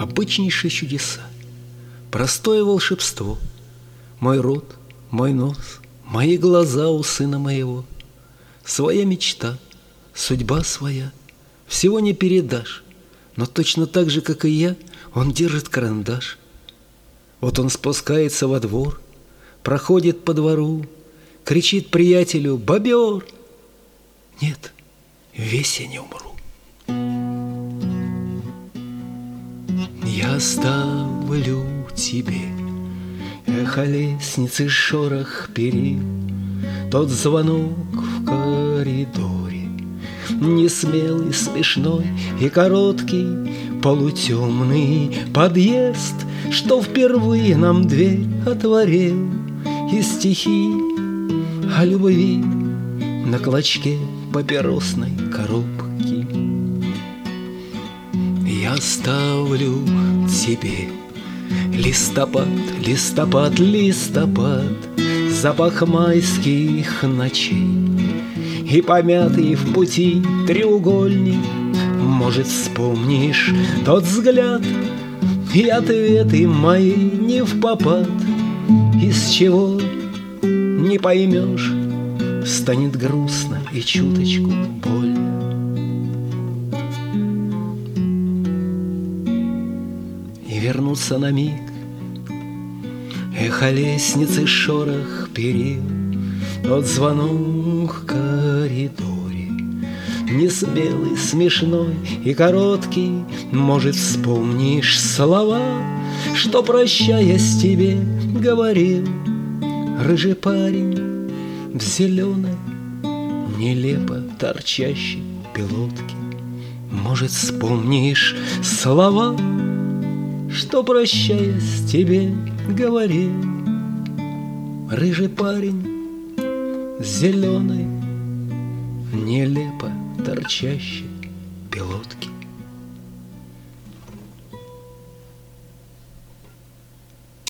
обычнейшие чудеса, простое волшебство. Мой рот, мой нос, мои глаза у сына моего. Своя мечта, судьба своя, всего не передашь. Но точно так же, как и я, он держит карандаш. Вот он спускается во двор, проходит по двору, кричит приятелю: «Бобер!» Нет, весь я не умру. Я оставлю тебе эхо лестницы, шорох перил, тот звонок в коридоре, несмелый, смешной и короткий, полутемный подъезд, что впервые нам дверь отворил, и стихи о любви на клочке папиросной коробки. Я оставлю тебе листопад, листопад, листопад, запах майских ночей и помятый в пути треугольник. Может, вспомнишь тот взгляд и ответы мои не впопад, из чего не поймешь, станет грустно и чуточку больно. И вернуться на миг, эхо лестницы, шорох перил, тот звонок в коридоре, несмелый, смешной и короткий. Может, вспомнишь слова, что, прощаясь, тебе говорил рыжий парень в зеленой, нелепо торчащей пилотке. Может, вспомнишь слова, что, прощаясь, тебе говорил рыжий парень с зеленой, нелепо торчащей пилотки.